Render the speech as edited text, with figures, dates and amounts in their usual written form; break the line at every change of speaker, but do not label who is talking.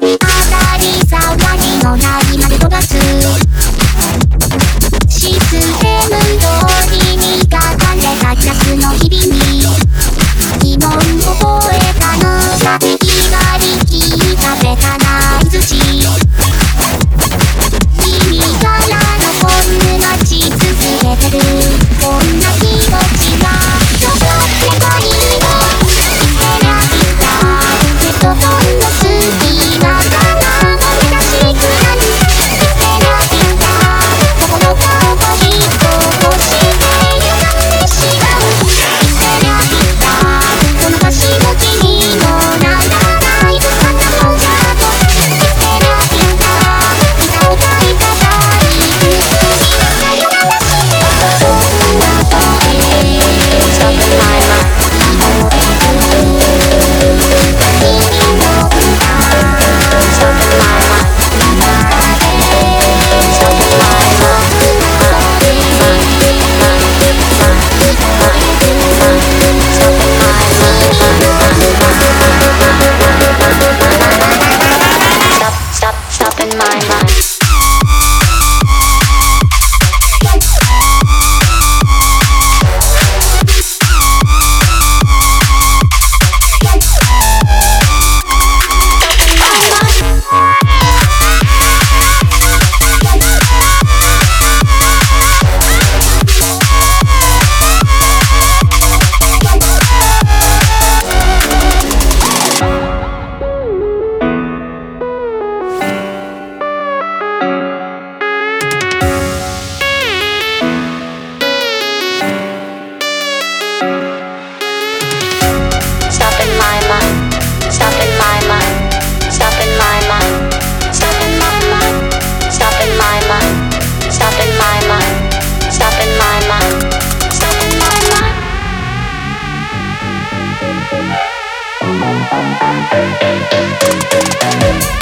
に当たり騒ぎのないまで飛ばすシステム通りに書かれたクラスの日々に疑問を覚えたのが敵が力がベタな相槌耳からの本音待ち続けてるこんな気持ちがちょっと世界を見てりゃいいんだヘッドホンの好きなから思い出しくなる見てりゃいいんだ心が思いとしてゆがんでしまう見てりゃいいんだこの歌詞も君のならない歌のコンサート見てりゃいいんだ歌を歌いたたいく君がゆがんだして僕はどれ Stop in my mind 君の歌 Stop in my mind Stop in my Stop in my mind Stop in my mind, stop in my mind, stop in my mind, stop in my mind, stop in my mind, stop in my mind, stop in my mind, stop in my mind.